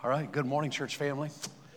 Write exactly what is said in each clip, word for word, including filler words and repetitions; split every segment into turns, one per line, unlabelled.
All right, good morning, church family.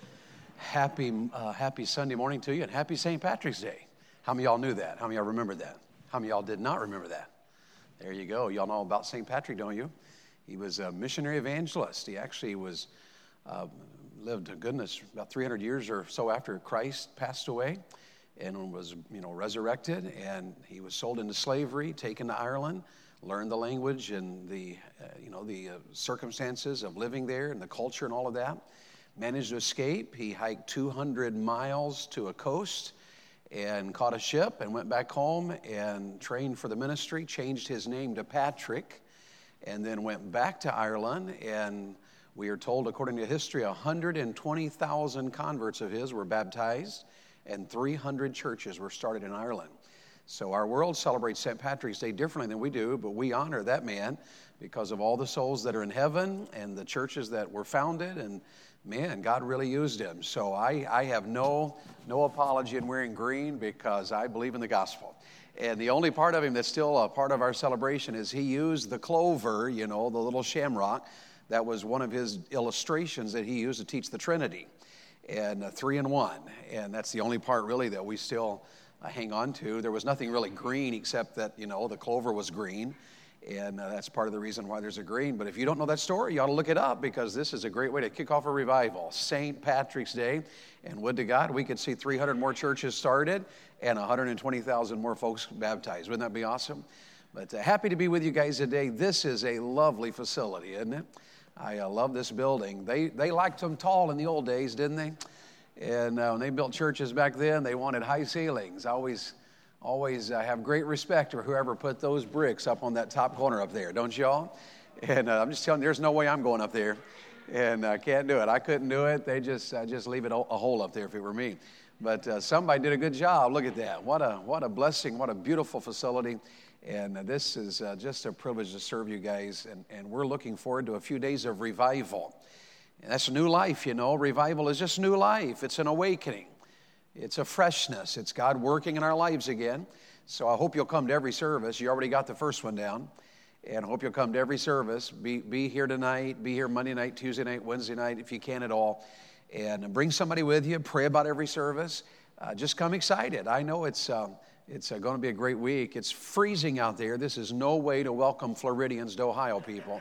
Happy uh, happy Sunday morning to you, and happy Saint Patrick's Day. How many of y'all knew that? How many of y'all remembered that? How many of y'all did not remember that? There you go. Y'all know about Saint Patrick, don't you? He was a missionary evangelist. He actually was uh, lived, goodness, about three hundred years or so after Christ passed away, and was, you know, resurrected. And he was sold into slavery, taken to Ireland, learned the language and the, uh, you know, the uh, circumstances of living there and the culture and all of that. Managed to escape. He hiked two hundred miles to a coast and caught a ship and went back home and trained for the ministry, changed his name to Patrick, and then went back to Ireland. And we are told, according to history, one hundred twenty thousand converts of his were baptized, and three hundred churches were started in Ireland. So our world celebrates Saint Patrick's Day differently than we do, but we honor that man because of all the souls that are in heaven and the churches that were founded, and man, God really used him. So I, I have no, no apology in wearing green because I believe in the gospel. And the only part of him that's still a part of our celebration is he used the clover, you know, the little shamrock. That was one of his illustrations that he used to teach the Trinity, and uh, three in one. And that's the only part really that we still uh, hang on to. There was nothing really green except that, you know, the clover was green. And uh, that's part of the reason why there's a green. But if you don't know that story, you ought to look it up, because this is a great way to kick off a revival. Saint Patrick's Day. And would to God we could see three hundred more churches started and one hundred twenty thousand more folks baptized. Wouldn't that be awesome? But uh, happy to be with you guys today. This is a lovely facility, isn't it? I uh, love this building. They they liked them tall in the old days, didn't they? And uh, when they built churches back then, they wanted high ceilings. I always... Always uh, have great respect for whoever put those bricks up on that top corner up there, don't y'all? And uh, I'm just telling you, there's no way I'm going up there, and I uh, can't do it. I couldn't do it. They just uh, just leave it a, a hole up there if it were me. But uh, somebody did a good job. Look at that. What a what a blessing. What a beautiful facility. And uh, this is uh, just a privilege to serve you guys. And, and we're looking forward to a few days of revival. And that's a new life, you know. Revival is just new life. It's an awakening. It's a freshness. It's God working in our lives again. So I hope you'll come to every service. You already got the first one down. And I hope you'll come to every service. Be, be here tonight. Be here Monday night, Tuesday night, Wednesday night, if you can at all. And bring somebody with you. Pray about every service. Uh, just come excited. I know it's, uh, it's uh, going to be a great week. It's freezing out there. This is no way to welcome Floridians to Ohio, people.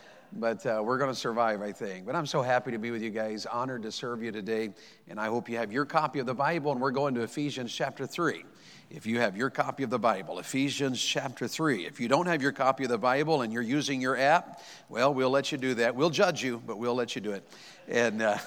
But uh, we're going to survive, I think. But I'm so happy to be with you guys, honored to serve you today. And I hope you have your copy of the Bible, and we're going to Ephesians chapter three. If you have your copy of the Bible, Ephesians chapter three. If you don't have your copy of the Bible and you're using your app, well, we'll let you do that. We'll judge you, but we'll let you do it. And uh,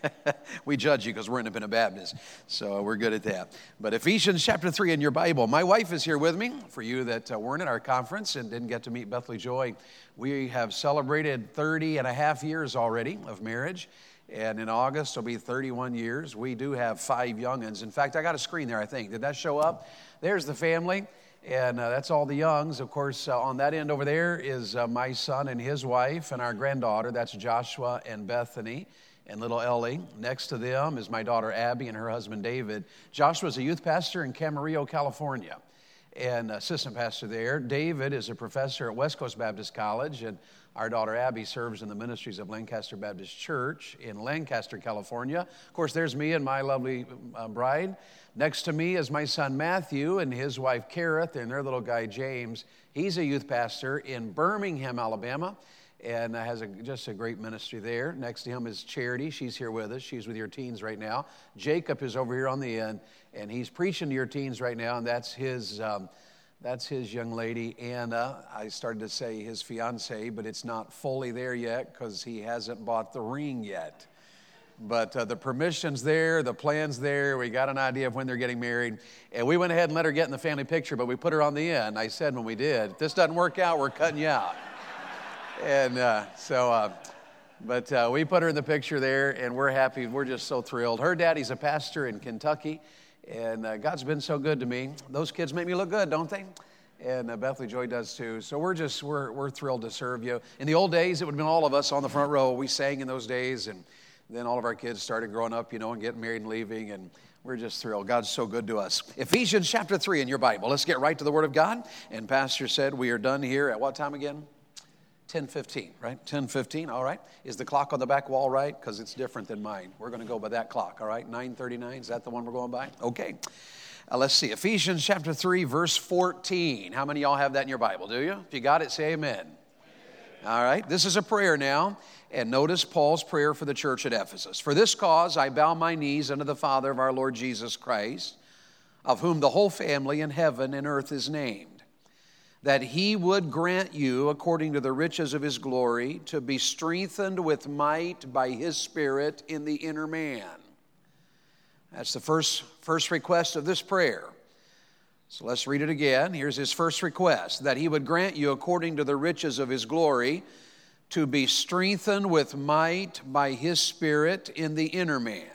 we judge you because we're independent Baptists, so we're good at that. But Ephesians chapter three in your Bible. My wife is here with me. For you that uh, weren't at our conference and didn't get to meet Bethany Joy, we have celebrated thirty and a half years already of marriage. And in August, it'll be thirty-one years. We do have five young'uns. In fact, I got a screen there, I think. Did that show up? There's the family. And uh, that's all the youngs. Of course, uh, on that end over there is uh, my son and his wife and our granddaughter. That's Joshua and Bethany and little Ellie. Next to them is my daughter Abby and her husband David. Joshua's a youth pastor in Camarillo, California, and assistant pastor there. David is a professor at West Coast Baptist College, and our daughter Abby serves in the ministries of Lancaster Baptist Church in Lancaster, California. Of course, there's me and my lovely uh, bride. Next to me is my son Matthew and his wife Kareth and their little guy James. He's a youth pastor in Birmingham, Alabama, and has a, just a great ministry there. Next to him is Charity. She's here with us. She's with your teens right now. Jacob is over here on the end, and he's preaching to your teens right now, and that's his... Um, That's his young lady, Anna. I started to say his fiancée, but it's not fully there yet because he hasn't bought the ring yet. But uh, the permission's there, the plan's there. We got an idea of when they're getting married. And we went ahead and let her get in the family picture, but we put her on the end. I said when we did, if this doesn't work out, we're cutting you out. And uh, so, uh, but uh, we put her in the picture there, and we're happy. We're just so thrilled. Her daddy's a pastor in Kentucky. And uh, God's been so good to me. Those kids make me look good, don't they? And uh, Bethany Joy does too. So we're just, we're we're thrilled to serve you. In the old days, it would have been all of us on the front row. We sang in those days. And then all of our kids started growing up, you know, and getting married and leaving. And we're just thrilled. God's so good to us. Ephesians chapter three in your Bible. Let's get right to the Word of God. And Pastor said we are done here at what time again? ten fifteen, right? ten fifteen, all right. Is the clock on the back wall right? Because it's different than mine. We're going to go by that clock, all right? nine thirty-nine, is that the one we're going by? Okay. Uh, let's see. Ephesians chapter three, verse fourteen. How many of y'all have that in your Bible, do you? If you got it, say amen. Amen. All right. This is a prayer now. And notice Paul's prayer for the church at Ephesus. For this cause I bow my knees unto the Father of our Lord Jesus Christ, of whom the whole family in heaven and earth is named, that he would grant you, according to the riches of his glory, to be strengthened with might by his Spirit in the inner man. That's the first, first request of this prayer. So let's read it again. Here's his first request, that he would grant you, according to the riches of his glory, to be strengthened with might by his Spirit in the inner man.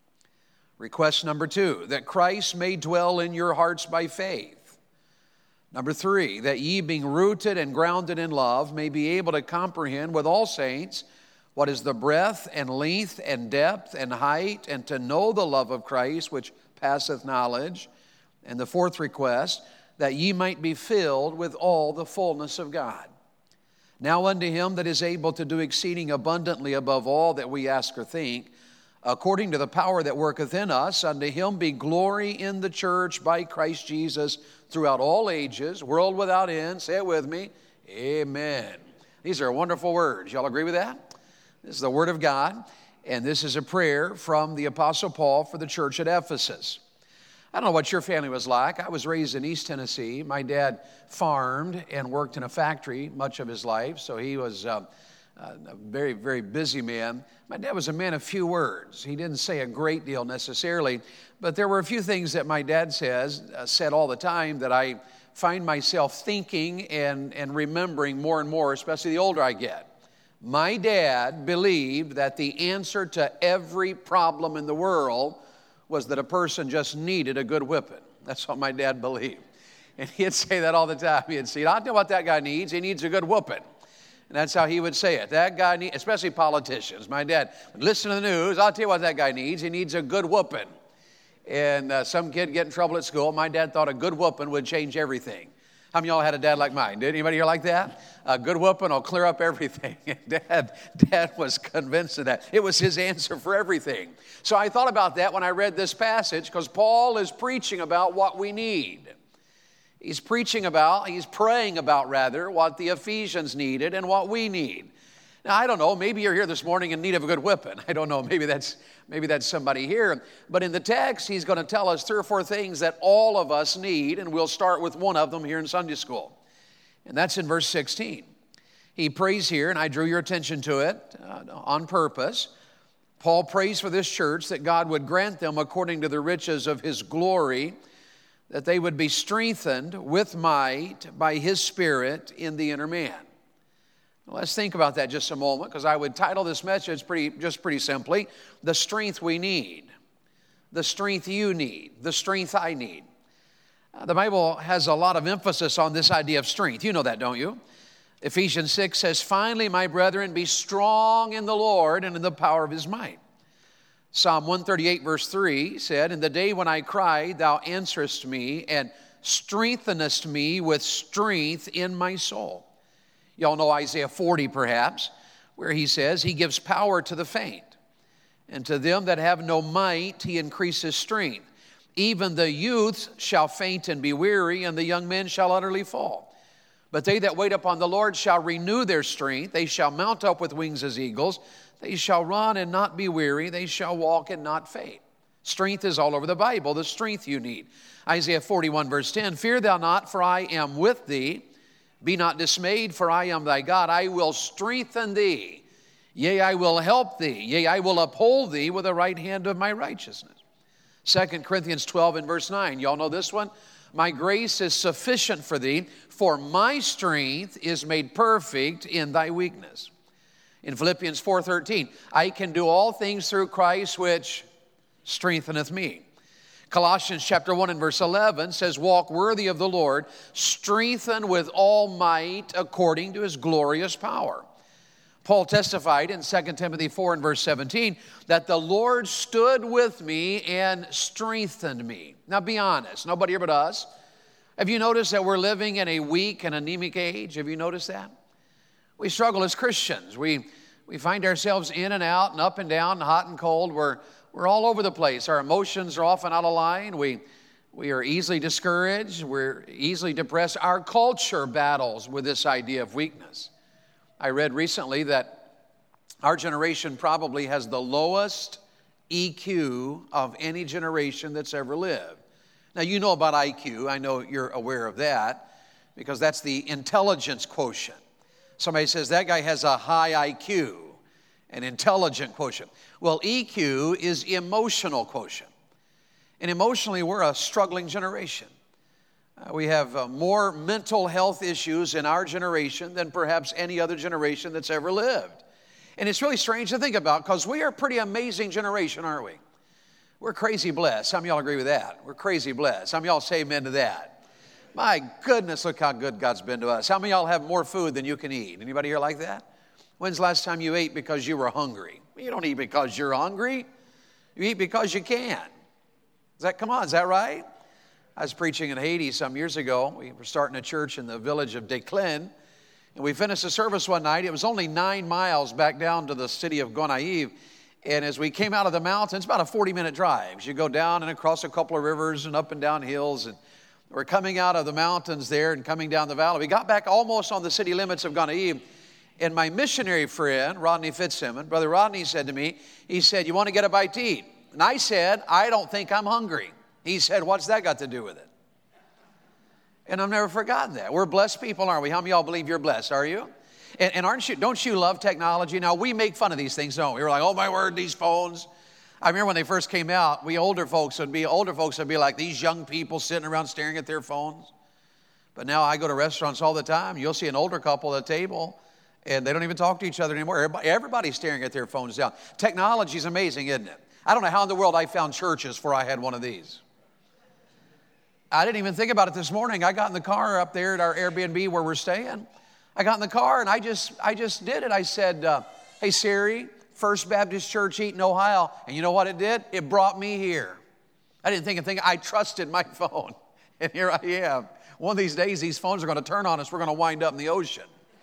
Request number two, that Christ may dwell in your hearts by faith. Number three, that ye being rooted and grounded in love may be able to comprehend with all saints what is the breadth and length and depth and height, and to know the love of Christ which passeth knowledge. And the fourth request, that ye might be filled with all the fullness of God. Now unto him that is able to do exceeding abundantly above all that we ask or think, according to the power that worketh in us, unto him be glory in the church by Christ Jesus throughout all ages, world without end. Say it with me. Amen. These are wonderful words. Y'all agree with that? This is the word of God, and this is a prayer from the Apostle Paul for the church at Ephesus. I don't know what your family was like. I was raised in East Tennessee. My dad farmed and worked in a factory much of his life, so he was uh, a very, very busy man. My dad was a man of few words. He didn't say a great deal necessarily, but there were a few things that my dad says, uh, said all the time that I find myself thinking and, and remembering more and more, especially the older I get. My dad believed that the answer to every problem in the world was that a person just needed a good whipping. That's what my dad believed. And he'd say that all the time. He'd say, I'll tell you what that guy needs. He needs a good whooping. And that's how he would say it. That guy needs, especially politicians. My dad would listen to the news. I'll tell you what that guy needs. He needs a good whooping. And uh, some kid get in trouble at school. My dad thought a good whooping would change everything. How many of y'all had a dad like mine? Did anybody here like that? A good whooping will clear up everything. Dad, Dad was convinced of that. It was his answer for everything. So I thought about that when I read this passage, because Paul is preaching about what we need. He's preaching about, he's praying about rather, what the Ephesians needed and what we need. Now, I don't know, maybe you're here this morning in need of a good whipping. I don't know, maybe that's maybe that's somebody here. But in the text, he's going to tell us three or four things that all of us need, and we'll start with one of them here in Sunday school. And that's in verse sixteen. He prays here, and I drew your attention to it uh, on purpose. Paul prays for this church that God would grant them, according to the riches of his glory, that they would be strengthened with might by his Spirit in the inner man. Let's think about that just a moment, because I would title this message pretty, just pretty simply, The Strength We Need. The strength you need. The strength I need. Uh, the Bible has a lot of emphasis on this idea of strength. You know that, don't you? Ephesians six says, Finally, my brethren, be strong in the Lord and in the power of his might. Psalm one thirty-eight, verse three said, In the day when I cried, thou answerest me, and strengthenest me with strength in my soul. Y'all know Isaiah forty perhaps, where he says, He gives power to the faint, and to them that have no might he increases strength. Even the youths shall faint and be weary, and the young men shall utterly fall. But they that wait upon the Lord shall renew their strength. They shall mount up with wings as eagles. They shall run and not be weary. They shall walk and not faint. Strength is all over the Bible, the strength you need. Isaiah forty-one, verse ten, Fear thou not, for I am with thee. Be not dismayed, for I am thy God. I will strengthen thee. Yea, I will help thee. Yea, I will uphold thee with the right hand of my righteousness. Second Corinthians twelve and verse nine. Y'all know this one? My grace is sufficient for thee, for my strength is made perfect in thy weakness. In Philippians four thirteen, I can do all things through Christ which strengtheneth me. Colossians chapter one and verse eleven says, Walk worthy of the Lord, strengthened with all might according to his glorious power. Paul testified in Second Timothy four and verse seventeen that the Lord stood with me and strengthened me. Now be honest, nobody here but us. Have you noticed that we're living in a weak and anemic age? Have you noticed that?
We struggle as Christians. We, we find ourselves in and out and up and down, hot and cold. We're, we're all over the place. Our emotions are often out of line. We, we are easily discouraged. We're easily depressed. Our culture battles with this idea of weakness. I read recently that our generation probably has the lowest E Q of any generation that's ever lived. Now, you know about I Q. I know you're aware of that because that's the intelligence quotient. Somebody says that guy has a high I Q, an intelligent quotient. Well, E Q is emotional quotient. And emotionally, we're a struggling generation. Uh, we have uh, more mental health issues in our generation than perhaps any other generation that's ever lived. And it's really strange to think about because we are a pretty amazing generation, aren't we? We're crazy blessed. Some of y'all agree with that. We're crazy blessed. Some of y'all say amen to that. My goodness, look how good God's been to us. How many of y'all have more food than you can eat? Anybody here like that? When's the last time you ate because you were hungry? You don't eat because you're hungry. You eat because you can. Does that, come on, is that right? I was preaching in Haiti some years ago. We were starting a church in the village of Declin. And we finished the service one night. It was only nine miles back down to the city of Gonaive. And as we came out of the mountains, about a forty-minute drive. You go down and across a couple of rivers and up and down hills. And we're coming out of the mountains there and coming down the valley. We got back almost on the city limits of Gonaive. And my missionary friend, Rodney Fitzsimmons, Brother Rodney said to me, he said, "You want to get a bite to eat?" And I said, "I don't think I'm hungry." He said, "What's that got to do with it?" And I've never forgotten that. We're blessed people, aren't we? How many of y'all believe you're blessed? Are you? And, and aren't you? Don't you love technology? Now, we make fun of these things, don't we? We're like, oh, my word, these phones. I remember when they first came out, we older folks would be, older folks would be like these young people sitting around staring at their phones. But now I go to restaurants all the time. You'll see an older couple at a table, and they don't even talk to each other anymore. Everybody, everybody's staring at their phones now. Technology is amazing, isn't it? I don't know how in the world I found churches before I had one of these. I didn't even think about it this morning. I got in the car up there at our Airbnb where we're staying. I got in the car and I just I just did it. I said, uh, hey, Siri, First Baptist Church, Eaton, Ohio. And you know what it did? It brought me here. I didn't think a thing. I trusted my phone. And here I am. One of these days, these phones are going to turn on us. We're going to wind up in the ocean.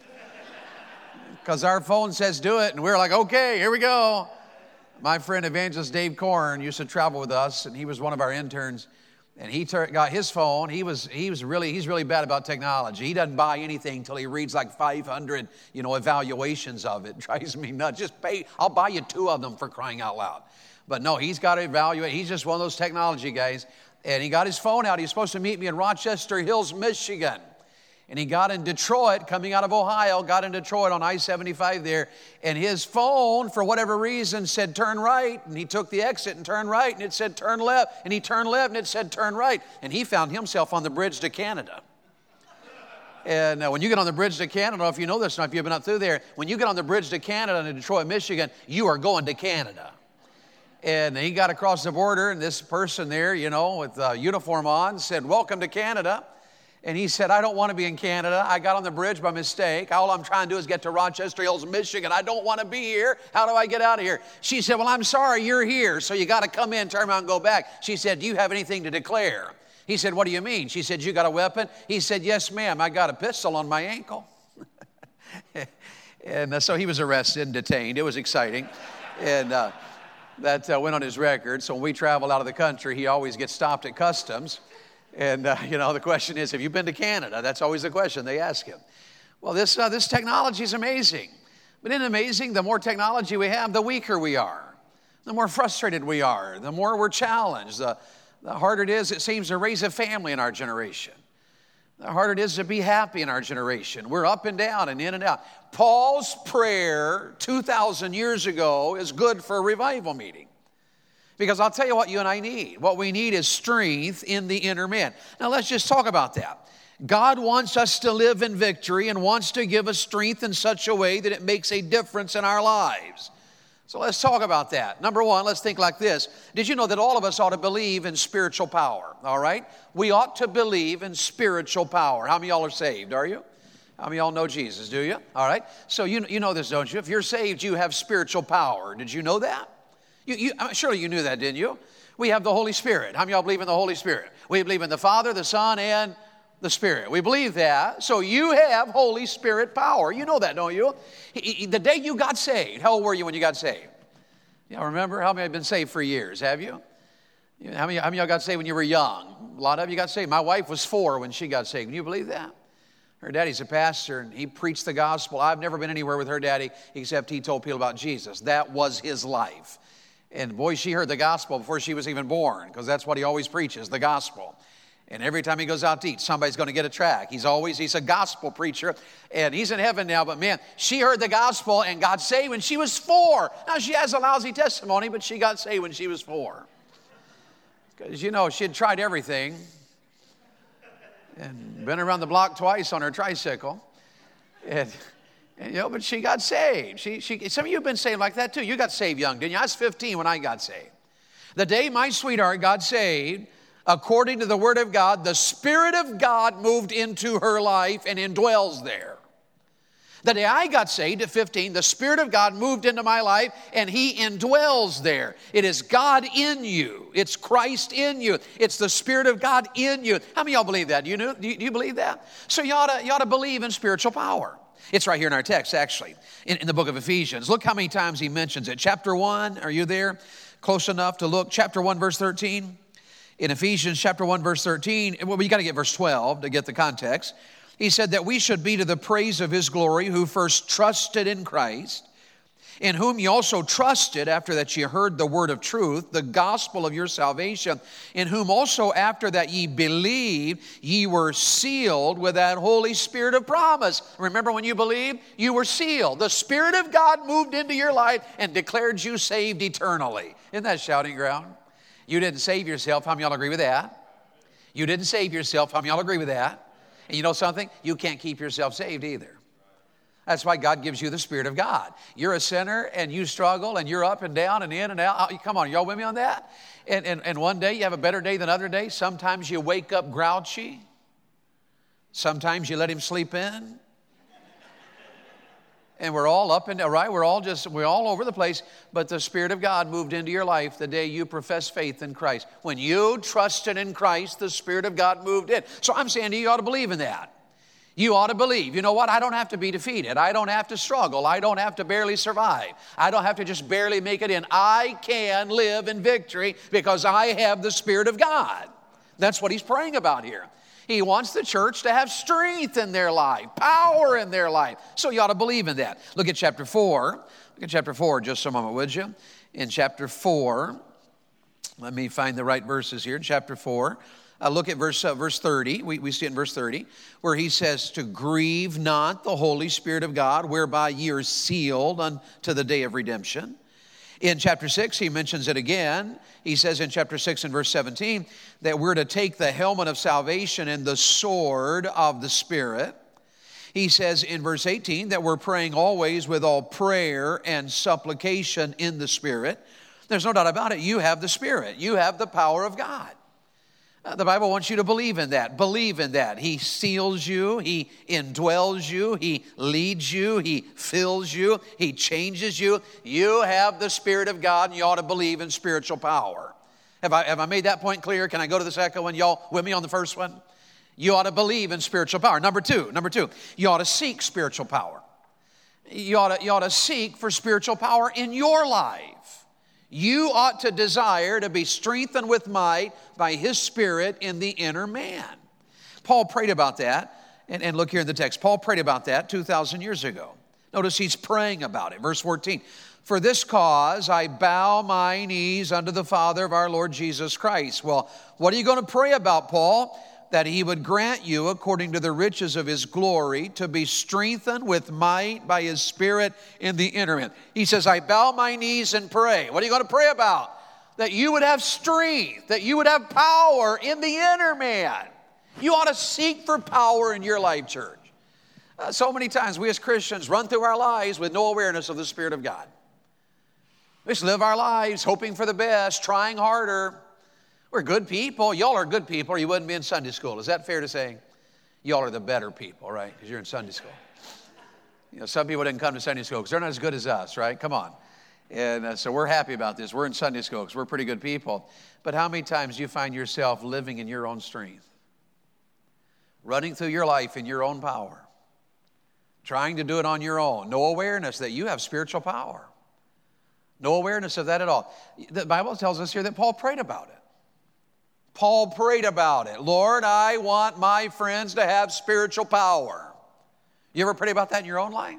Because our phone says do it. And we're like, okay, here we go. My friend Evangelist Dave Korn used to travel with us. And he was one of our interns. And he ter- got his phone. He was he was really he's really bad about technology. He doesn't buy anything until he reads like five hundred, you know, evaluations of it. Drives me nuts. Just pay. I'll buy you two of them for crying out loud. But no, he's got to evaluate. He's just one of those technology guys. And he got his phone out. He was supposed to meet me in Rochester Hills, Michigan. And he got in Detroit, coming out of Ohio, got in Detroit on I seventy-five there. And his phone, for whatever reason, said turn right. And he took the exit and turned right. And it said turn left. And he turned left and it said turn right. And he found himself on the bridge to Canada. And uh, when you get on the bridge to Canada, I don't know if you know this or not, if you've been up through there. When you get on the bridge to Canada in Detroit, Michigan, you are going to Canada. And he got across the border, and this person there, you know, with a uniform on, said, welcome to Canada. And he said, I don't want to be in Canada. I got on the bridge by mistake. All I'm trying to do is get to Rochester Hills, Michigan. I don't want to be here. How do I get out of here? She said, well, I'm sorry, you're here, so you got to come in, turn around, and go back. She said, do you have anything to declare? He said, what do you mean? She said, you got a weapon? He said, yes, ma'am. I got a pistol on my ankle. And uh, so he was arrested and detained. It was exciting. And uh, that uh, went on his record. So when we travel out of the country, he always gets stopped at customs. And, uh, you know, the question is, have you been to Canada? That's always the question they ask him. Well, this uh, this technology is amazing. But isn't it amazing? The more technology we have, the weaker we are. The more frustrated we are. The more we're challenged. The, the harder it is, it seems, to raise a family in our generation. The harder it is to be happy in our generation. We're up and down and in and out. Paul's prayer two thousand years ago is good for a revival meeting. Because I'll tell you what you and I need. What we need is strength in the inner man. Now let's just talk about that. God wants us to live in victory and wants to give us strength in such a way that it makes a difference in our lives. So let's talk about that. Number one, let's think like this. Did you know that all of us ought to believe in spiritual power? All right? We ought to believe in spiritual power. How many of y'all are saved, are you? How many of y'all know Jesus, do you? All right? So you, you know this, don't you? If you're saved, you have spiritual power. Did you know that? You, you, surely you knew that, didn't you? We have the Holy Spirit. How many of y'all believe in the Holy Spirit? We believe in the Father, the Son, and the the Spirit. We believe that. So you have Holy Spirit power. You know that, don't you? He, he, the day you got saved, how old were you when you got saved? Yeah, remember? How many have been saved for years? Have you? How many, how many of y'all got saved when you were young? A lot of you got saved. My wife was four when she got saved. Can you believe that? Her daddy's a pastor, and he preached the gospel. I've never been anywhere with her daddy except he told people about Jesus. That was his life. And boy, she heard the gospel before she was even born, because that's what he always preaches, the gospel. And every time he goes out to eat, somebody's going to get a tract. He's always, he's a gospel preacher, and he's in heaven now. But man, she heard the gospel and got saved when she was four. Now, she has a lousy testimony, but she got saved when she was four. Because, you know, she had tried everything and been around the block twice on her tricycle. And, and you know, but she got saved. She, she, some of you have been saved like that too. You got saved young, didn't you? I was fifteen when I got saved. The day my sweetheart got saved, according to the Word of God, the Spirit of God moved into her life and indwells there. The day I got saved at fifteen, the Spirit of God moved into my life and He indwells there. It is God in you. It's Christ in you. It's the Spirit of God in you. How many of y'all believe that? Do you, know, do you, do you believe that? So you ought, to, you ought to believe in spiritual power. It's right here in our text, actually, in, in the book of Ephesians. Look how many times he mentions it. Chapter one, are you there? Close enough to look. Chapter one, verse thirteen. In Ephesians chapter one, verse thirteen, well, you got to get verse twelve to get the context. He said that we should be to the praise of His glory, who first trusted in Christ, in whom ye also trusted after that ye heard the word of truth, the gospel of your salvation, in whom also after that ye believed, ye were sealed with that Holy Spirit of promise. Remember when you believed? You were sealed. The Spirit of God moved into your life and declared you saved eternally. Isn't that shouting ground? You didn't save yourself. How many of y'all agree with that? You didn't save yourself. How many of y'all agree with that? And you know something? You can't keep yourself saved either. That's why God gives you the Spirit of God. You're a sinner and you struggle and you're up and down and in and out. Come on, y'all with me on that? And, and, and one day you have a better day than other days. Sometimes you wake up grouchy. Sometimes you let Him sleep in. And we're all up and down, right? We're all just, we're all over the place. But the Spirit of God moved into your life the day you professed faith in Christ. When you trusted in Christ, the Spirit of God moved in. So I'm saying to you, you ought to believe in that. You ought to believe. You know what? I don't have to be defeated. I don't have to struggle. I don't have to barely survive. I don't have to just barely make it in. I can live in victory because I have the Spirit of God. That's what he's praying about here. He wants the church to have strength in their life, power in their life. So you ought to believe in that. Look at chapter four. Look at chapter four just a moment, would you? In chapter four, let me find the right verses here. In chapter four, uh, look at verse, uh, verse thirty. We, we see it in verse thirty, where he says, to grieve not the Holy Spirit of God, whereby ye are sealed unto the day of redemption. In chapter six, he mentions it again. He says in chapter six and verse seventeen that we're to take the helmet of salvation and the sword of the Spirit. He says in verse eighteen that we're praying always with all prayer and supplication in the Spirit. There's no doubt about it. You have the Spirit. You have the power of God. The Bible wants you to believe in that. Believe in that. He seals you. He indwells you. He leads you. He fills you. He changes you. You have the Spirit of God, and you ought to believe in spiritual power. Have I, have I made that point clear? Can I go to the second one? Y'all with me on the first one? You ought to believe in spiritual power. Number two, number two, you ought to seek spiritual power. You ought to, you ought to seek for spiritual power in your life. You ought to desire to be strengthened with might by His Spirit in the inner man. Paul prayed about that. And, and look here in the text. Paul prayed about that two thousand years ago. Notice he's praying about it. Verse fourteen. For this cause I bow my knees unto the Father of our Lord Jesus Christ. Well, what are you going to pray about, Paul? That He would grant you, according to the riches of His glory, to be strengthened with might by His Spirit in the inner man. He says, I bow my knees and pray. What are you going to pray about? That you would have strength, that you would have power in the inner man. You ought to seek for power in your life, church. Uh, so many times we as Christians run through our lives with no awareness of the Spirit of God. We just live our lives hoping for the best, trying harder. We're good people. Y'all are good people or you wouldn't be in Sunday school. Is that fair to say? Y'all are the better people, right? Because you're in Sunday school. You know, some people didn't come to Sunday school because they're not as good as us, right? Come on. And uh, so we're happy about this. We're in Sunday school because we're pretty good people. But how many times do you find yourself living in your own strength? running through your life in your own power, trying to do it on your own. No awareness that you have spiritual power. No awareness of that at all. The Bible tells us here that Paul prayed about it. Paul prayed about it. Lord, I want my friends to have spiritual power. You ever pray about that in your own life?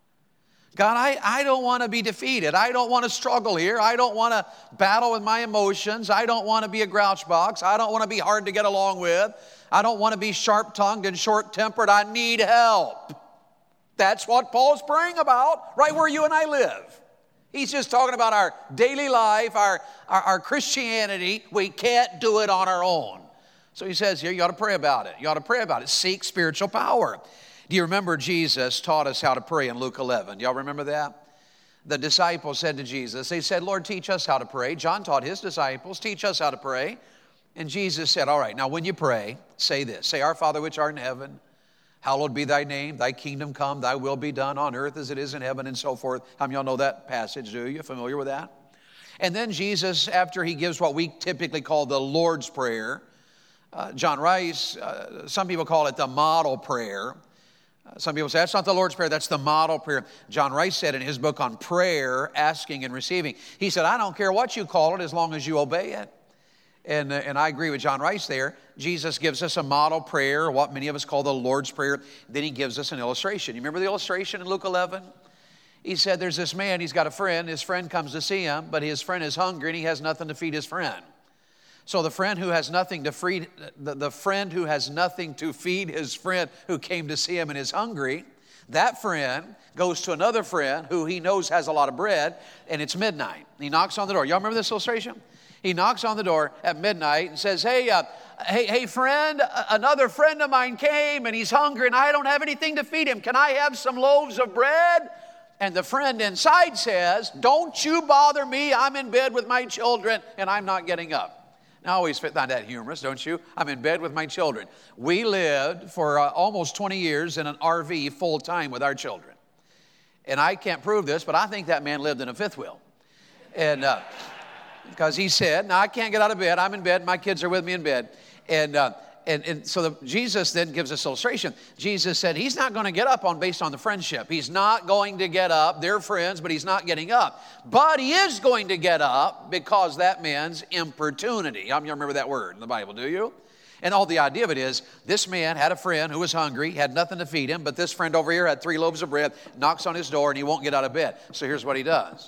God, I, I don't want to be defeated. I don't want to struggle here. I don't want to battle with my emotions. I don't want to be a grouch box. I don't want to be hard to get along with. I don't want to be sharp-tongued and short-tempered. I need help. That's what Paul's praying about right where you and I live. He's just talking about our daily life, our, our, our Christianity. We can't do it on our own. So he says here, you ought to pray about it. You ought to pray about it. Seek spiritual power. Do you remember Jesus taught us how to pray in Luke eleven? Y'all remember that? The disciples said to Jesus, they said, Lord, teach us how to pray. John taught his disciples, teach us how to pray. And Jesus said, all right, now when you pray, say this. Say, Our Father which art in heaven, hallowed be thy name, thy kingdom come, thy will be done on earth as it is in heaven, and so forth. How many of y'all know that passage, do you? Familiar with that? And then Jesus, after he gives what we typically call the Lord's Prayer, uh, John Rice, uh, some people call it the model prayer. Uh, some people say, that's not the Lord's Prayer, that's the model prayer. John Rice said in his book on prayer, asking and receiving, he said, I don't care what you call it as long as you obey it. And, uh, and I agree with John Rice there. Jesus gives us a model prayer, what many of us call the Lord's Prayer. Then he gives us an illustration. You remember the illustration in Luke eleven? He said there's this man, he's got a friend. His friend comes to see him, but his friend is hungry and he has nothing to feed his friend. So the friend who has nothing to feed, the, the friend who has nothing to feed his friend who came to see him and is hungry, that friend goes to another friend who he knows has a lot of bread, and it's midnight. He knocks on the door. Y'all remember this illustration? He knocks on the door at midnight and says, hey, uh, hey, hey, friend, another friend of mine came and he's hungry and I don't have anything to feed him. Can I have some loaves of bread? And the friend inside says, don't you bother me. I'm in bed with my children and I'm not getting up. Now, I always find that humorous, don't you? I'm in bed with my children. We lived for uh, almost twenty years in an R V full time with our children. And I can't prove this, but I think that man lived in a fifth wheel. And uh, because he said, now I can't get out of bed. I'm in bed. My kids are with me in bed. And uh, and, and so the, Jesus then gives us illustration. Jesus said he's not going to get up on based on the friendship. He's not going to get up. They're friends, but he's not getting up. But he is going to get up because that man's importunity. I mean, you remember that word in the Bible, do you? And all the idea of it is, this man had a friend who was hungry, had nothing to feed him, but this friend over here had three loaves of bread, knocks on his door, and he won't get out of bed. So here's what he does.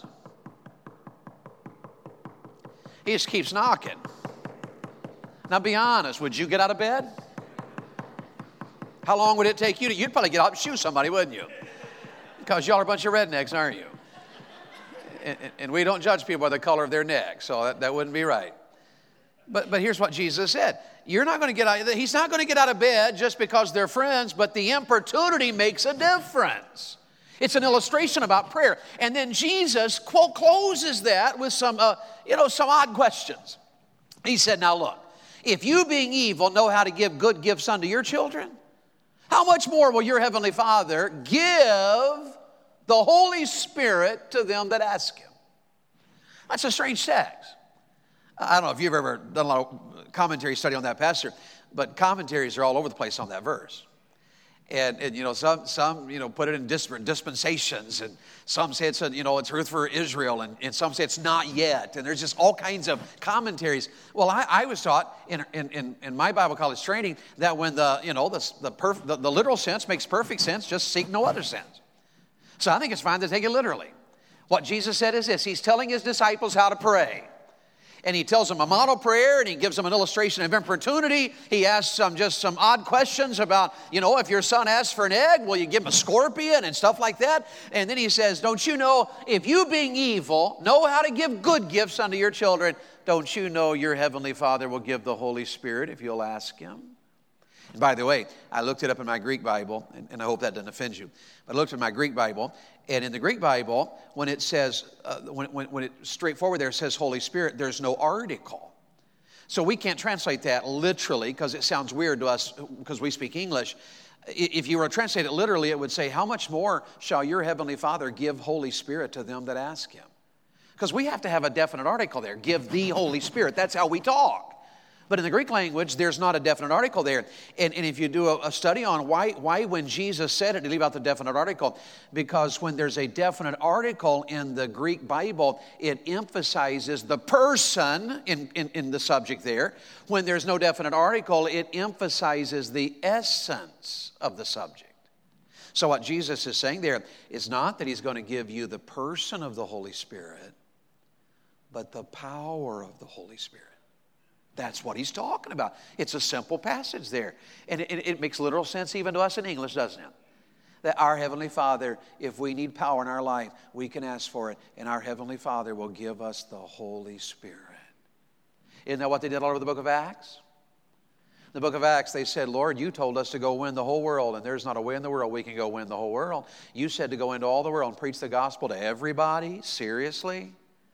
He just keeps knocking. Now be honest, would you get out of bed? How long would it take you to, you'd probably get out and shoot somebody, wouldn't you? Because y'all are a bunch of rednecks, aren't you? And, and we don't judge people by the color of their neck, so that, that wouldn't be right. But but here's what Jesus said. You're not going to get out, he's not going to get out of bed just because they're friends, but the importunity makes a difference. It's an illustration about prayer. And then Jesus quote, closes that with some, uh, you know, some odd questions. He said, now look, if you being evil know how to give good gifts unto your children, how much more will your heavenly Father give the Holy Spirit to them that ask him? That's a strange text. I don't know if you've ever done a lot of commentary study on that, Pastor, but commentaries are all over the place on that verse. And, and, you know, some, some, you know, put it in different dispensations. And some say it's, a, you know, it's earth for Israel. And, and some say it's not yet. And there's just all kinds of commentaries. Well, I, I was taught in, in, in my Bible college training that when the, you know, the, the, perf, the, the literal sense makes perfect sense, just seek no other sense. So I think it's fine to take it literally. What Jesus said is this. He's telling his disciples how to pray. And he tells them a model prayer, and he gives them an illustration of importunity. He asks them just some odd questions about, you know, if your son asks for an egg, will you give him a scorpion and stuff like that? And then he says, don't you know, if you being evil know how to give good gifts unto your children, don't you know your heavenly Father will give the Holy Spirit if you'll ask him? And by the way, I looked it up in my Greek Bible, and, and I hope that doesn't offend you. But I looked at my Greek Bible, and in the Greek Bible, when it says, uh, when, when, when it's straightforward there, it says Holy Spirit, there's no article. So we can't translate that literally because it sounds weird to us because we speak English. If you were to translate it literally, it would say, how much more shall your heavenly Father give Holy Spirit to them that ask him? Because we have to have a definite article there. Give the Holy Spirit. That's how we talk. But in the Greek language, there's not a definite article there. And, and if you do a, a study on why, why when Jesus said it, to leave out the definite article, because when there's a definite article in the Greek Bible, it emphasizes the person in, in, in the subject there. When there's no definite article, it emphasizes the essence of the subject. So what Jesus is saying there is not that he's going to give you the person of the Holy Spirit, but the power of the Holy Spirit. That's what he's talking about. It's a simple passage there. And it, it makes literal sense even to us in English, doesn't it? That our Heavenly Father, if we need power in our life, we can ask for it. And our Heavenly Father will give us the Holy Spirit. Isn't that what they did all over the book of Acts? The book of Acts, they said, Lord, you told us to go win the whole world, and there's not a way in the world we can go win the whole world. You said to go into all the world and preach the gospel to everybody. Seriously?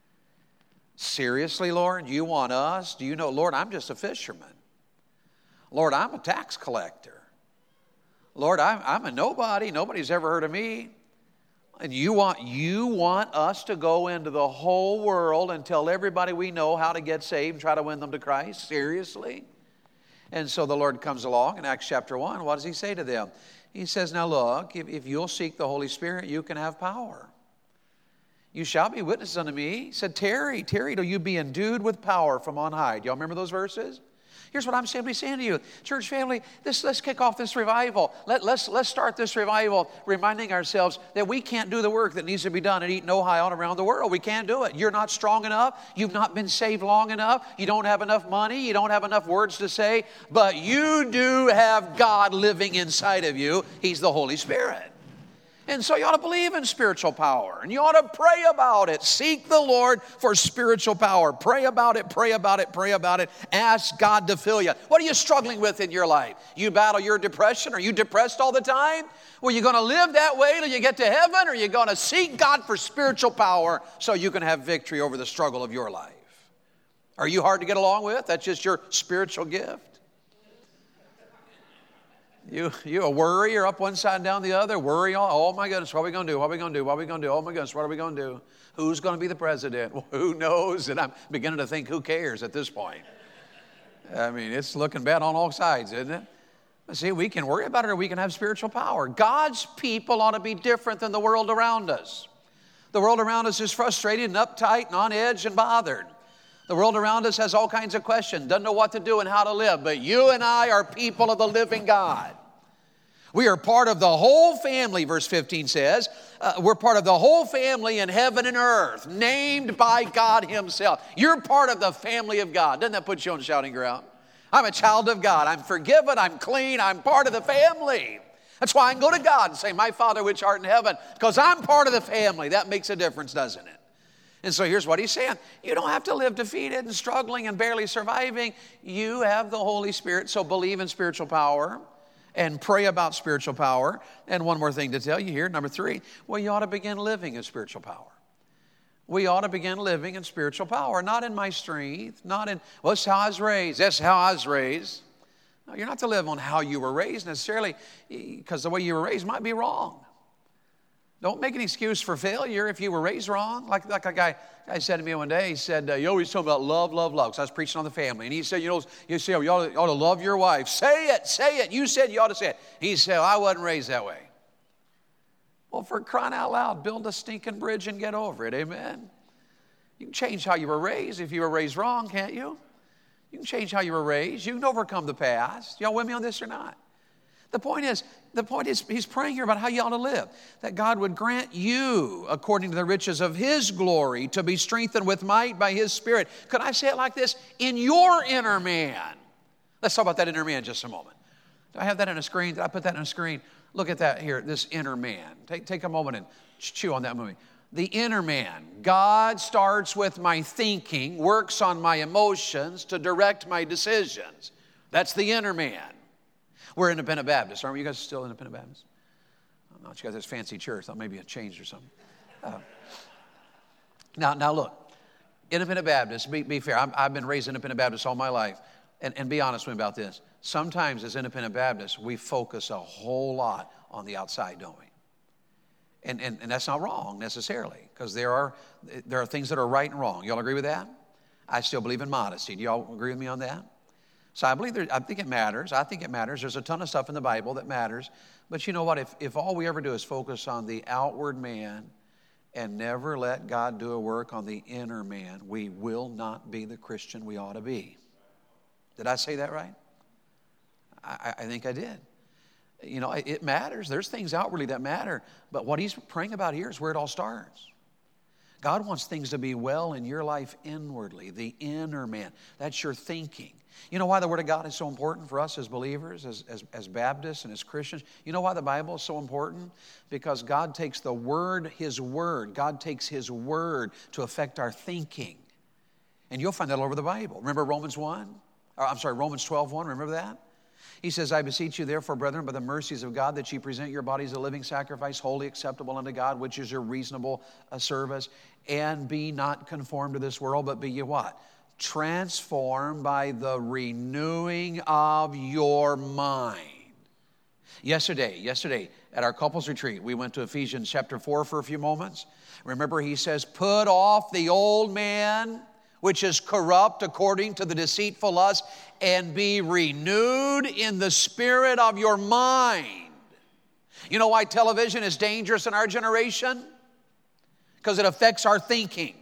Seriously, Lord? You want us? Do you know, Lord, I'm just a fisherman. Lord, I'm a tax collector. Lord, I'm, I'm a nobody. Nobody's ever heard of me. And you want, you want us to go into the whole world and tell everybody we know how to get saved and try to win them to Christ? Seriously? And so the Lord comes along in Acts chapter one. What does he say to them? He says, now look, if, if you'll seek the Holy Spirit, you can have power. You shall be witnesses unto me. He said, tarry, tarry till you be endued with power from on high. Do y'all remember those verses? Here's what I'm simply saying to you. Church family, this, let's kick off this revival. Let, let's, let's start this revival reminding ourselves that we can't do the work that needs to be done at Eaton, Ohio and around the world. We can't do it. You're not strong enough. You've not been saved long enough. You don't have enough money. You don't have enough words to say. But you do have God living inside of you. He's the Holy Spirit. And so you ought to believe in spiritual power. And you ought to pray about it. Seek the Lord for spiritual power. Pray about it, pray about it, pray about it. Ask God to fill you. What are you struggling with in your life? You battle your depression? Are you depressed all the time? Well, you going to live that way till you get to heaven? Or are you going to seek God for spiritual power so you can have victory over the struggle of your life? Are you hard to get along with? That's just your spiritual gift. You, you a worrier up one side and down the other, worry on, oh my goodness, what are we going to do? What are we going to do? What are we going to do? Oh my goodness, what are we going to do? Who's going to be the president? Well, who knows? And I'm beginning to think, who cares at this point? I mean, it's looking bad on all sides, isn't it? But see, we can worry about it or we can have spiritual power. God's people ought to be different than the world around us. The world around us is frustrated and uptight and on edge and bothered. The world around us has all kinds of questions, doesn't know what to do and how to live. But you and I are people of the living God. We are part of the whole family, verse fifteen says. Uh, we're part of the whole family in heaven and earth, named by God himself. You're part of the family of God. Doesn't that put you on shouting ground? I'm a child of God. I'm forgiven. I'm clean. I'm part of the family. That's why I can go to God and say, my Father which art in heaven, because I'm part of the family. That makes a difference, doesn't it? And so here's what he's saying. You don't have to live defeated and struggling and barely surviving. You have the Holy Spirit, so believe in spiritual power and pray about spiritual power. And one more thing to tell you here, number three, well, you ought to begin living in spiritual power. We ought to begin living in spiritual power, not in my strength, not in, well, that's how I was raised. That's how I was raised. No, you're not to live on how you were raised necessarily, because the way you were raised might be wrong. Don't make an excuse for failure if you were raised wrong. Like, like a guy, guy said to me one day, he said, uh, you always talk about love, love, love. Because I was preaching on the family. And he said, you know, you say, you ought to, you ought to love your wife. Say it, say it. You said you ought to say it. He said, well, I wasn't raised that way. Well, for crying out loud, build a stinking bridge and get over it. Amen. You can change how you were raised if you were raised wrong, can't you? You can change how you were raised. You can overcome the past. Y'all with me on this or not? The point is, the point is, he's praying here about how you ought to live. That God would grant you, according to the riches of his glory, to be strengthened with might by his Spirit. Could I say it like this? In your inner man. Let's talk about that inner man just a moment. Do I have that on a screen? Did I put that on a screen? Look at that here, this inner man. Take, take a moment and chew on that movie. The inner man. God starts with my thinking, works on my emotions to direct my decisions. That's the inner man. We're independent Baptists, aren't we? You guys still independent Baptists? I don't know. You guys have this fancy church. Thought maybe it changed or something. Uh, now, now look, independent Baptists, be, be fair. I'm, I've been raised independent Baptist all my life. And, and be honest with me about this. Sometimes as independent Baptists, we focus a whole lot on the outside, don't we? And, and, and that's not wrong necessarily, because there are, there are things that are right and wrong. Y'all agree with that? I still believe in modesty. Do y'all agree with me on that? So I believe there, I think it matters. I think it matters. There's a ton of stuff in the Bible that matters. But you know what? If, if all we ever do is focus on the outward man and never let God do a work on the inner man, we will not be the Christian we ought to be. Did I say that right? I, I think I did. You know, it matters. There's things outwardly that matter. But what he's praying about here is where it all starts. God wants things to be well in your life inwardly, the inner man. That's your thinking. You know why the Word of God is so important for us as believers, as, as, as Baptists and as Christians? You know why the Bible is so important? Because God takes the Word, His Word, God takes His Word to affect our thinking. And you'll find that all over the Bible. Remember Romans one? Or, I'm sorry, Romans twelve one, remember that? He says, I beseech you therefore, brethren, by the mercies of God, that ye present your bodies a living sacrifice, wholly acceptable unto God, which is your reasonable uh, service. And be not conformed to this world, but be ye what? Transformed by the renewing of your mind. Yesterday, yesterday at our couples retreat, we went to Ephesians chapter four for a few moments. Remember, he says, put off the old man, which is corrupt according to the deceitful lust, and be renewed in the spirit of your mind. You know why television is dangerous in our generation? Because it affects our thinking.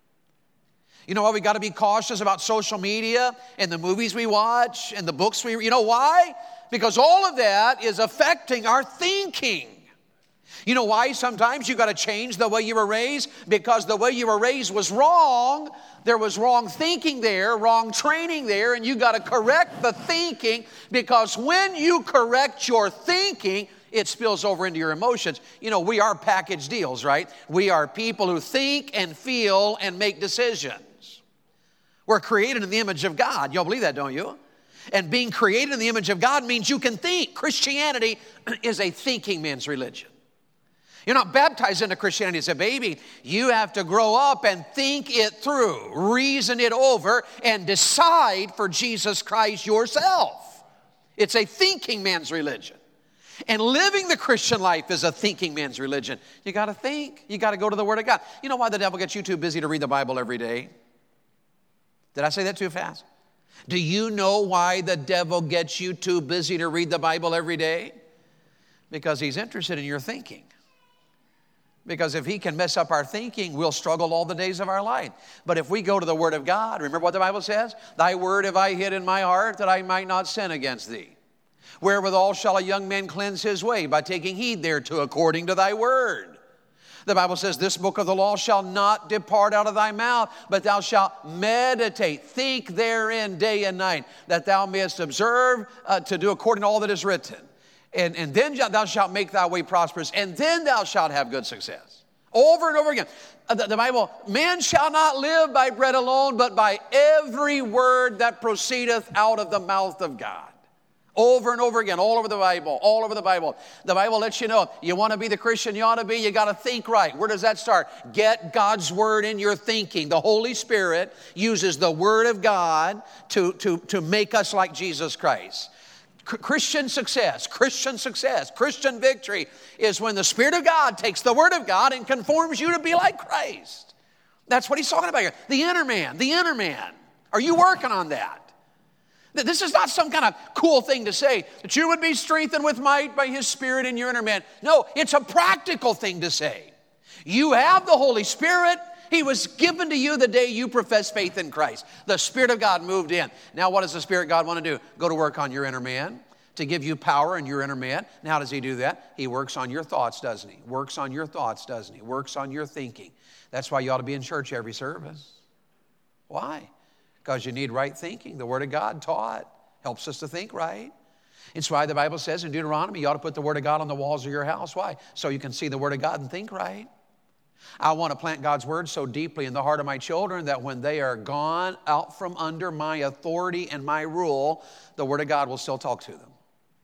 You know why we got to be cautious about social media and the movies we watch and the books we read? You know why? Because all of that is affecting our thinking. You know why sometimes you got to change the way you were raised? Because the way you were raised was wrong. There was wrong thinking there, wrong training there, and you got to correct the thinking, because when you correct your thinking, it spills over into your emotions. You know, we are package deals, right? We are people who think and feel and make decisions. We're created in the image of God. Y'all believe that, don't you? And being created in the image of God means you can think. Christianity is a thinking man's religion. You're not baptized into Christianity as a baby. You have to grow up and think it through, reason it over, and decide for Jesus Christ yourself. It's a thinking man's religion. And living the Christian life is a thinking man's religion. You got to think. You got to go to the Word of God. You know why the devil gets you too busy to read the Bible every day? Did I say that too fast? Do you know why the devil gets you too busy to read the Bible every day? Because he's interested in your thinking. Because if he can mess up our thinking, we'll struggle all the days of our life. But if we go to the Word of God, remember what the Bible says? Thy word have I hid in my heart, that I might not sin against thee. Wherewithal shall a young man cleanse his way? By taking heed thereto according to thy word. The Bible says, this book of the law shall not depart out of thy mouth, but thou shalt meditate, think therein day and night, that thou mayest observe uh, to do according to all that is written. And, and then thou shalt make thy way prosperous, and then thou shalt have good success. Over and over again. Uh, the, the Bible, man shall not live by bread alone, but by every word that proceedeth out of the mouth of God. Over and over again, all over the Bible, all over the Bible. The Bible lets you know, you want to be the Christian you ought to be, you got to think right. Where does that start? Get God's Word in your thinking. The Holy Spirit uses the Word of God to, to, to make us like Jesus Christ. Christian success, Christian success, Christian victory is when the Spirit of God takes the Word of God and conforms you to be like Christ. That's what he's talking about here. The inner man, the inner man. Are you working on that? This is not some kind of cool thing to say, that you would be strengthened with might by His Spirit in your inner man. No, it's a practical thing to say. You have the Holy Spirit. He was given to you the day you profess faith in Christ. The Spirit of God moved in. Now what does the Spirit of God want to do? Go to work on your inner man, to give you power in your inner man. Now how does He do that? He works on your thoughts, doesn't He? Works on your thoughts, doesn't He? Works on your thinking. That's why you ought to be in church every service. Why? Because you need right thinking. The Word of God taught helps us to think right. It's why the Bible says in Deuteronomy, you ought to put the Word of God on the walls of your house. Why? So you can see the Word of God and think right. I want to plant God's Word so deeply in the heart of my children that when they are gone out from under my authority and my rule, the Word of God will still talk to them.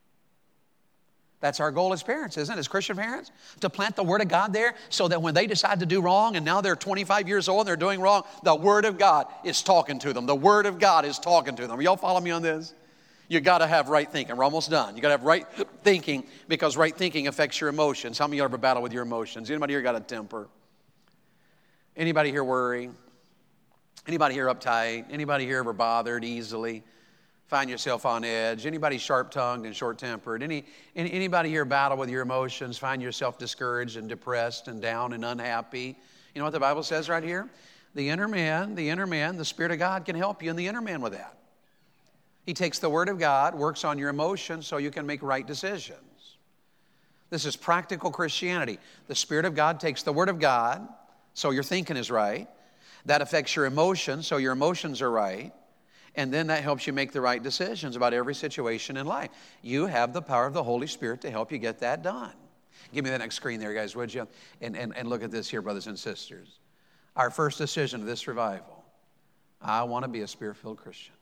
That's our goal as parents, isn't it? As Christian parents, to plant the Word of God there so that when they decide to do wrong and now they're twenty-five years old and they're doing wrong, the Word of God is talking to them. The Word of God is talking to them. Y'all follow me on this? You got to have right thinking. We're almost done. You got to have right thinking, because right thinking affects your emotions. How many of you ever battle with your emotions? Anybody here got a temper? Anybody here worry? Anybody here uptight? Anybody here ever bothered easily?
Find yourself on edge? Anybody sharp-tongued and short-tempered? Any, any, anybody here battle with your emotions? Find yourself discouraged and depressed and down and unhappy? You know what the Bible says right here? The inner man, the inner man, the Spirit of God can help you in the inner man with that. He takes the Word of God, works on your emotions so you can make right decisions. This is practical Christianity. The Spirit of God takes the Word of God so your thinking is right. That affects your emotions so your emotions are right. And then that helps you make the right decisions about every situation in life. You have the power of the Holy Spirit to help you get that done. Give me the next screen there, guys, would you? And, and, and look at this here, brothers and sisters. Our first decision of this revival, I want to be a Spirit-filled Christian.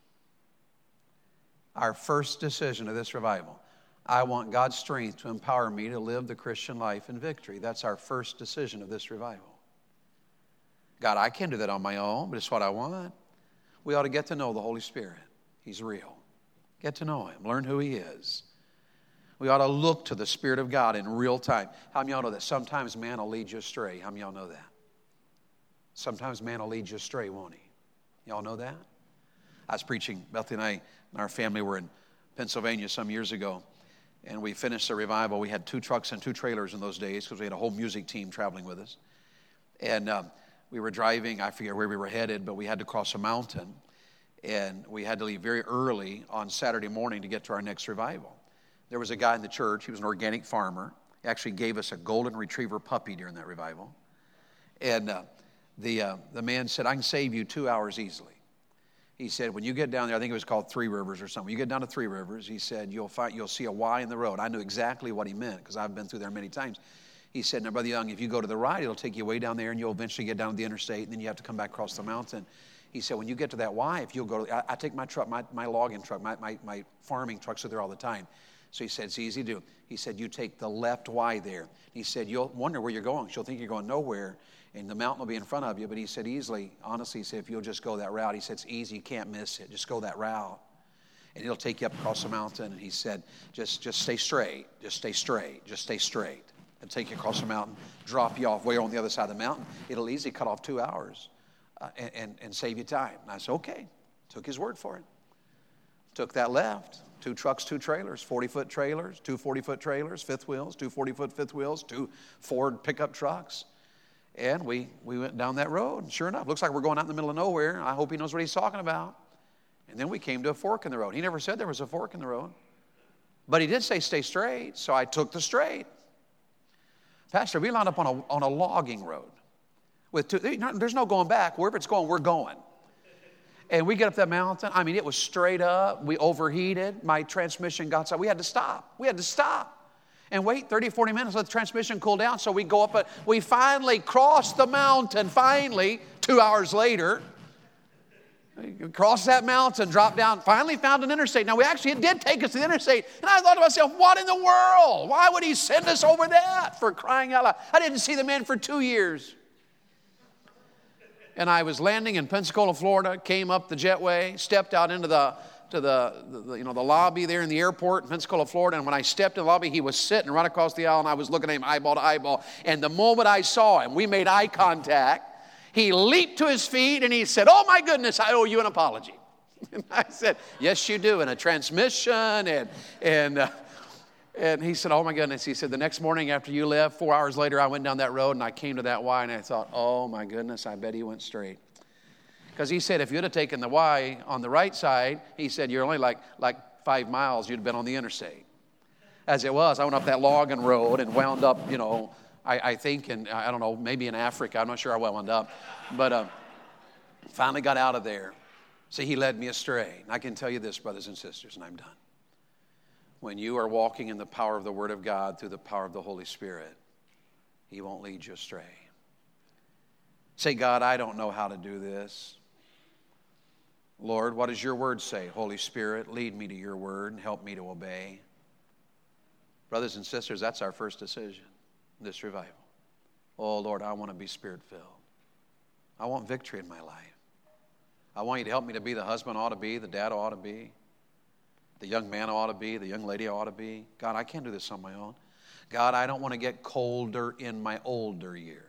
Our first decision of this revival, I want God's strength to empower me to live the Christian life in victory. That's our first decision of this revival. God, I can't do that on my own, but it's what I want. We ought to get to know the Holy Spirit. He's real. Get to know Him. Learn who He is. We ought to look to the Spirit of God in real time. How many of y'all know that sometimes man will lead you astray? How many of y'all know that? Sometimes man will lead you astray, won't he? Y'all know that? I was preaching, Bethany and I and our family were in Pennsylvania some years ago, and we finished the revival. We had two trucks and two trailers in those days because we had a whole music team traveling with us. And um, we were driving, I forget where we were headed, but we had to cross a mountain, and we had to leave very early on Saturday morning to get to our next revival. There was a guy in the church. He was an organic farmer. He actually gave us a golden retriever puppy during that revival. And uh, the uh, the man said, I can save you two hours easily. He said, when you get down there, I think it was called Three Rivers or something. You get down to Three Rivers, he said, you'll find you'll see a Y in the road. I knew exactly what he meant because I've been through there many times. He said, now, Brother Young, if you go to the right, it'll take you way down there, and you'll eventually get down to the interstate, and then you have to come back across the mountain. He said, when you get to that Y, if you'll go, to, I, I take my truck, my, my logging truck, my, my, my farming trucks are there all the time. So he said, it's easy to do. He said, you take the left Y there. He said, you'll wonder where you're going. She'll think you're going nowhere, and the mountain will be in front of you. But he said, easily, honestly, he said, if you'll just go that route, he said, it's easy. You can't miss it. Just go that route, and it'll take you up across the mountain. And he said, just, just stay straight. Just stay straight. Just stay straight. And take you across the mountain, drop you off way on the other side of the mountain. It'll easily cut off two hours uh, and, and, and save you time. And I said, okay. Took his word for it. Took that left. Two trucks, two trailers, forty-foot trailers, two forty-foot trailers, fifth wheels, two forty-foot fifth wheels, two Ford pickup trucks. And we, we went down that road. And sure enough, looks like we're going out in the middle of nowhere. I hope he knows what he's talking about. And then we came to a fork in the road. He never said there was a fork in the road. But he did say stay straight, so I took the straight. Pastor, we lined up on a, on a logging road. With two, there's no going back. Wherever it's going, we're going. And we get up that mountain. I mean, it was straight up. We overheated. My transmission got so we had to stop. We had to stop and wait thirty, forty minutes, let the transmission cool down. So we go up. A, we finally crossed the mountain, finally, two hours later. Crossed that mountain, dropped down, finally found an interstate. Now, we actually, it did take us to the interstate. And I thought to myself, what in the world? Why would he send us over that, for crying out loud? I didn't see the man for two years. And I was landing in Pensacola, Florida, came up the jetway, stepped out into the, to the, the, you know, the lobby there in the airport in Pensacola, Florida. And when I stepped in the lobby, he was sitting right across the aisle, and I was looking at him eyeball to eyeball. And the moment I saw him, we made eye contact. He leaped to his feet, and he said, oh, my goodness, I owe you an apology. And I said, yes, you do, and a transmission. And, and, uh, and he said, oh, my goodness. He said, the next morning after you left, four hours later, I went down that road, and I came to that Y, and I thought, oh, my goodness, I bet he went straight. Because he said, if you'd have taken the Y on the right side, he said, you're only like, like five miles, you'd have been on the interstate. As it was, I went up that logging road and wound up, you know, I, I think, in, I don't know, maybe in Africa. I'm not sure how I wound up. But uh, finally got out of there. See, he led me astray. And I can tell you this, brothers and sisters, and I'm done. When you are walking in the power of the Word of God through the power of the Holy Spirit, He won't lead you astray. Say, God, I don't know how to do this. Lord, what does your Word say? Holy Spirit, lead me to your Word and help me to obey. Brothers and sisters, that's our first decision. This revival. Oh, Lord, I want to be Spirit-filled. I want victory in my life. I want you to help me to be the husband I ought to be, the dad I ought to be, the young man I ought to be, the young lady I ought to be. God, I can't do this on my own. God, I don't want to get colder in my older years.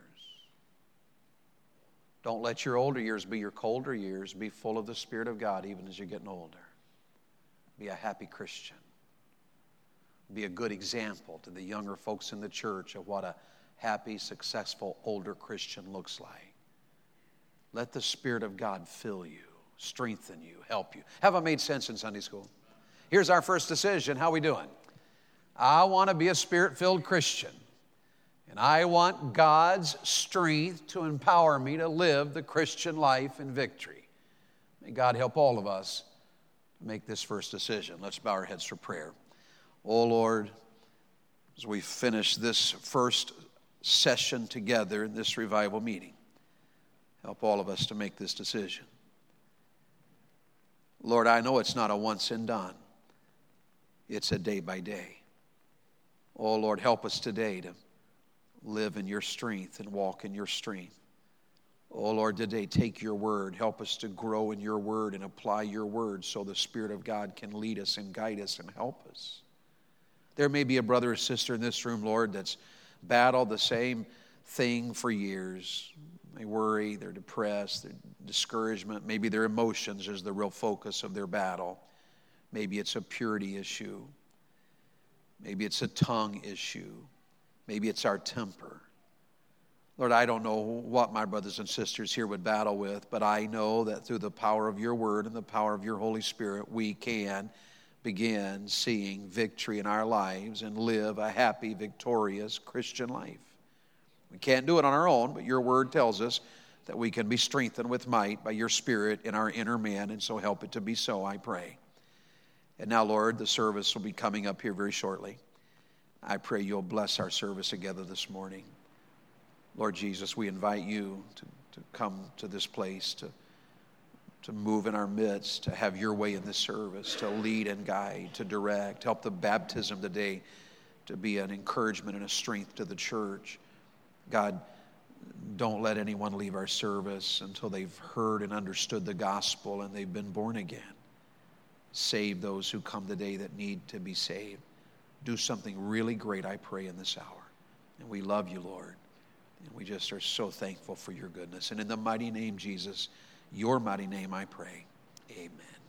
Don't let your older years be your colder years. Be full of the Spirit of God even as you're getting older. Be a happy Christian. Be a good example to the younger folks in the church of what a happy, successful, older Christian looks like. Let the Spirit of God fill you, strengthen you, help you. Have I made sense in Sunday school? Here's our first decision. How are we doing? I want to be a Spirit-filled Christian. And I want God's strength to empower me to live the Christian life in victory. May God help all of us to make this first decision. Let's bow our heads for prayer. Oh, Lord, as we finish this first session together in this revival meeting, help all of us to make this decision. Lord, I know it's not a once and done. It's a day by day. Oh, Lord, help us today to live in your strength and walk in your strength. Oh, Lord, today take your word. Help us to grow in your word and apply your word so the Spirit of God can lead us and guide us and help us. There may be a brother or sister in this room, Lord, that's battled the same thing for years. They worry, they're depressed, their discouragement. Maybe their emotions is the real focus of their battle. Maybe it's a purity issue. Maybe it's a tongue issue. Maybe it's our temper. Lord, I don't know what my brothers and sisters here would battle with, but I know that through the power of your word and the power of your Holy Spirit, we can begin seeing victory in our lives and live a happy, victorious Christian life. We can't do it on our own, but your word tells us that we can be strengthened with might by your Spirit in our inner man, and so help it to be so, I pray. And now, Lord, the service will be coming up here very shortly. I pray you'll bless our service together this morning. Lord Jesus, we invite you to, to come to this place, to to move in our midst, to have your way in this service, to lead and guide, to direct. Help the baptism today to be an encouragement and a strength to the church. God, don't let anyone leave our service until they've heard and understood the gospel and they've been born again. Save those who come today that need to be saved. Do something really great, I pray, in this hour. And we love you, Lord. And we just are so thankful for your goodness. And in the mighty name, Jesus, your mighty name, I pray. Amen.